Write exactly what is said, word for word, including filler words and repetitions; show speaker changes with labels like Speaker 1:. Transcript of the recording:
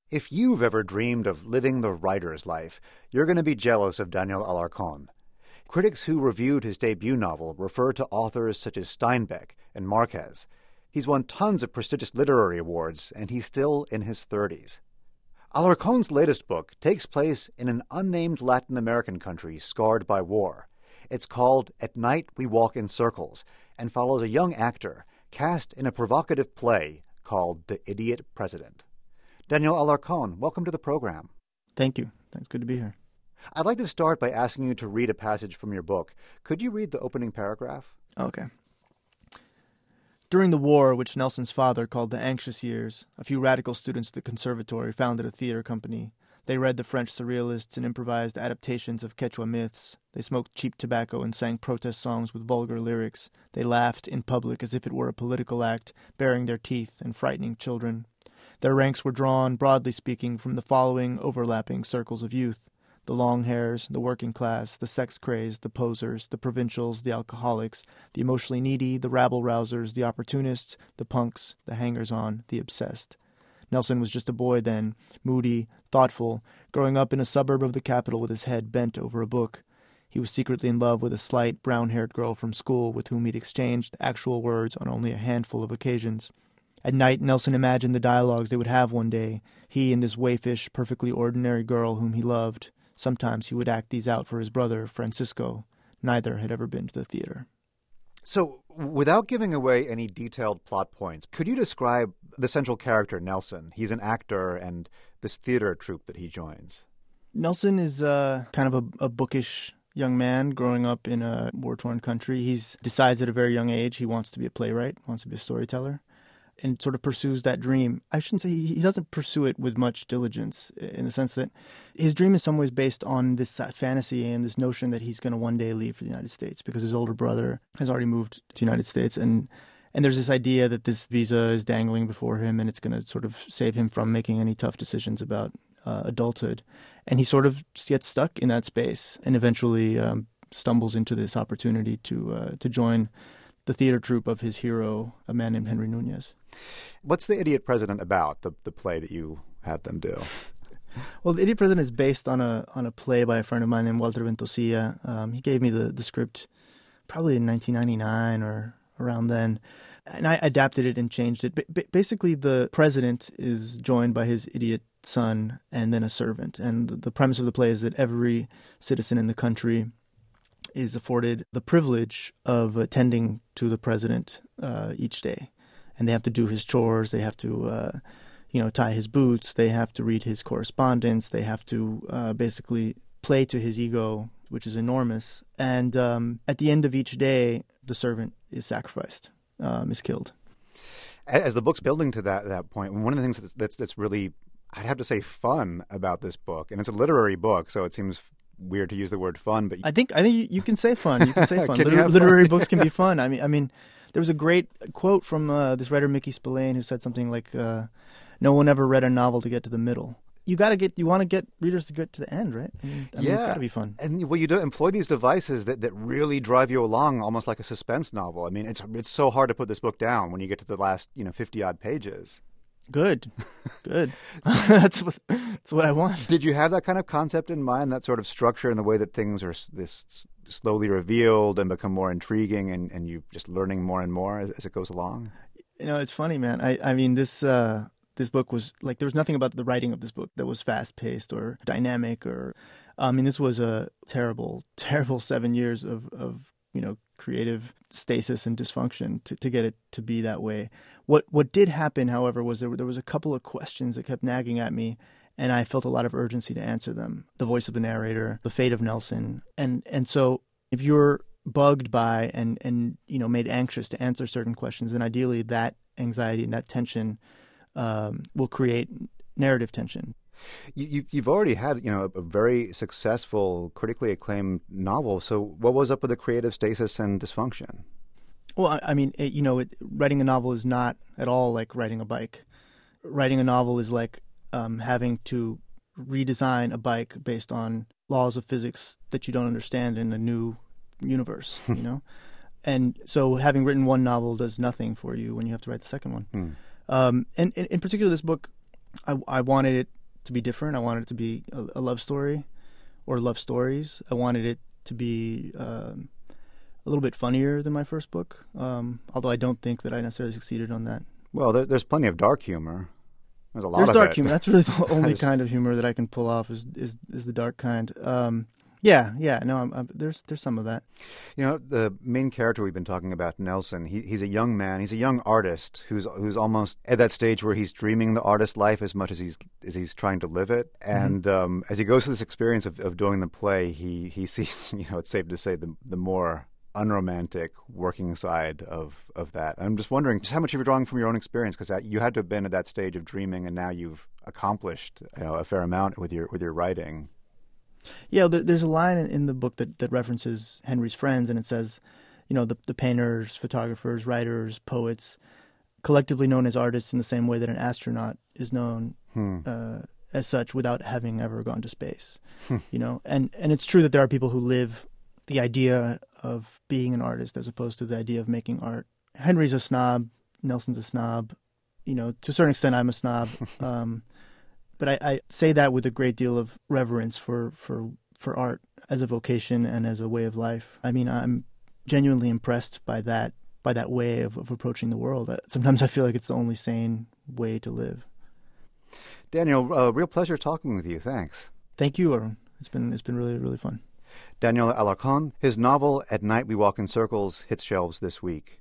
Speaker 1: If you've ever dreamed of living the writer's life, you're going to be jealous of Daniel Alarcón. Critics who reviewed his debut novel refer to authors such as Steinbeck and Marquez. He's won tons of prestigious literary awards, and he's still in his thirties. Alarcón's latest book takes place in an unnamed Latin American country scarred by war. It's called At Night We Walk in Circles and follows a young actor cast in a provocative play called The Idiot President. Daniel Alarcón, welcome to the program.
Speaker 2: Thank you. Thanks. Good to be here.
Speaker 1: I'd like to start by asking you to read a passage from your book. Could you read the opening paragraph?
Speaker 2: Okay. During the war, which Nelson's father called the anxious years, a few radical students at the conservatory founded a theater company. They read the French surrealists and improvised adaptations of Quechua myths. They smoked cheap tobacco and sang protest songs with vulgar lyrics. They laughed in public as if it were a political act, baring their teeth and frightening children. Their ranks were drawn, broadly speaking, from the following overlapping circles of youth: the long hairs, the working class, the sex-crazed, the posers, the provincials, the alcoholics, the emotionally needy, the rabble-rousers, the opportunists, the punks, the hangers-on, the obsessed. Nelson was just a boy then, moody, thoughtful, growing up in a suburb of the capital with his head bent over a book. He was secretly in love with a slight, brown-haired girl from school with whom he'd exchanged actual words on only a handful of occasions. At night, Nelson imagined the dialogues they would have one day, he and this waifish, perfectly ordinary girl whom he loved. Sometimes he would act these out for his brother, Francisco. Neither had ever been to the theater.
Speaker 1: So, without giving away any detailed plot points, could you describe the central character, Nelson? He's an actor and this theater troupe that he joins.
Speaker 2: Nelson is uh, kind of a, a bookish young man growing up in a war-torn country. He decides at a very young age he wants to be a playwright, wants to be a storyteller, and sort of pursues that dream. I shouldn't say he, he doesn't pursue it with much diligence, in the sense that his dream is in some ways based on this fantasy and this notion that he's going to one day leave for the United States because his older brother has already moved to the United States. And, and there's this idea that this visa is dangling before him and it's going to sort of save him from making any tough decisions about uh, adulthood. And he sort of gets stuck in that space and eventually um, stumbles into this opportunity to uh, to join the theater troupe of his hero, a man named Henry Nunez.
Speaker 1: What's The Idiot President about, the, the play that you have them do?
Speaker 2: Well, The Idiot President is based on a on a play by a friend of mine named Walter Ventosilla. Um, he gave me the, the script probably in nineteen ninety-nine or around then, and I adapted it and changed it. B- basically, the president is joined by his idiot son and then a servant. And the premise of the play is that every citizen in the country is afforded the privilege of attending to the president uh, each day. And they have to do his chores, they have to, uh, you know, tie his boots, they have to read his correspondence, they have to uh, basically play to his ego, which is enormous. And um, at the end of each day, the servant is sacrificed, um, is killed.
Speaker 1: As the book's building to that that point, one of the things that's, that's, that's really, I'd have to say, fun about this book, and it's a literary book, so it seems weird to use the word fun, but
Speaker 2: I think I think you, you can say fun. You can say fun.
Speaker 1: can
Speaker 2: Liter-
Speaker 1: fun?
Speaker 2: Literary books can be fun. I mean, I mean, there was a great quote from uh, this writer Mickey Spillane who said something like, uh, "No one ever read a novel to get to the middle." You got to get, you want to get readers to get to the end, right? I mean, I mean
Speaker 1: yeah,
Speaker 2: it's got to be fun.
Speaker 1: And well, you do employ these devices that, that really drive you along, almost like a suspense novel. I mean, it's it's so hard to put this book down when you get to the last, you know, fifty odd pages.
Speaker 2: Good, good. that's what that's what I want.
Speaker 1: Did you have that kind of concept in mind, that sort of structure and the way that things are this slowly revealed and become more intriguing, and, and you just learning more and more as, as it goes along?
Speaker 2: You know, it's funny, man. I I mean, this uh, this book was like, there was nothing about the writing of this book that was fast paced or dynamic, or I mean, this was a terrible, terrible seven years of of you know creative stasis and dysfunction to, to get it to be that way. What what did happen, however, was there, there was a couple of questions that kept nagging at me, and I felt a lot of urgency to answer them. The voice of the narrator, the fate of Nelson. And and so if you're bugged by and, and you know made anxious to answer certain questions, then ideally that anxiety and that tension um, will create narrative tension.
Speaker 1: You, you've already had, you know, a very successful, critically acclaimed novel. So what was up with the creative stasis and dysfunction?
Speaker 2: Well, I, I mean, it, you know, it, writing a novel is not at all like riding a bike. Writing a novel is like um, having to redesign a bike based on laws of physics that you don't understand in a new universe, you know? And so having written one novel does nothing for you when you have to write the second one. Hmm. Um, and, and in particular, this book, I, I wanted it to be different. I wanted it to be a, a love story or love stories. I wanted it to be um, a little bit funnier than my first book, um, although I don't think that I necessarily succeeded on that.
Speaker 1: Well, there, there's plenty of dark humor. There's a lot
Speaker 2: There's
Speaker 1: of
Speaker 2: dark
Speaker 1: it.
Speaker 2: humor. That's really the only
Speaker 1: just...
Speaker 2: kind of humor that I can pull off is is, is the dark kind. Um, yeah, yeah. No, I'm, I'm, there's there's some of that.
Speaker 1: You know, the main character we've been talking about, Nelson. He, he's a young man. He's a young artist who's who's almost at that stage where he's dreaming the artist life as much as he's as he's trying to live it. And mm-hmm. um, as he goes through this experience of, of doing the play, he he sees. You know, it's safe to say the the more unromantic working side of, of that. I'm just wondering just how much you're drawing from your own experience, because you had to have been at that stage of dreaming, and now you've accomplished, you know, a fair amount with your with your writing.
Speaker 2: Yeah, there's a line in the book that, that references Henry's friends, and it says, you know, the, the painters, photographers, writers, poets, collectively known as artists in the same way that an astronaut is known hmm. uh, as such without having ever gone to space. You know, and, and it's true that there are people who live the idea of being an artist as opposed to the idea of making art. Henry's a snob. Nelson's a snob. You know, to a certain extent, I'm a snob. Um, but I, I say that with a great deal of reverence for, for, for art as a vocation and as a way of life. I mean, I'm genuinely impressed by that, by that way of, of approaching the world. Sometimes I feel like it's the only sane way to live.
Speaker 1: Daniel, uh, real pleasure talking with you. Thanks.
Speaker 2: Thank you, Arun. It's been, it's been really, really fun.
Speaker 1: Daniel Alarcón, his novel At Night We Walk in Circles hits shelves this week.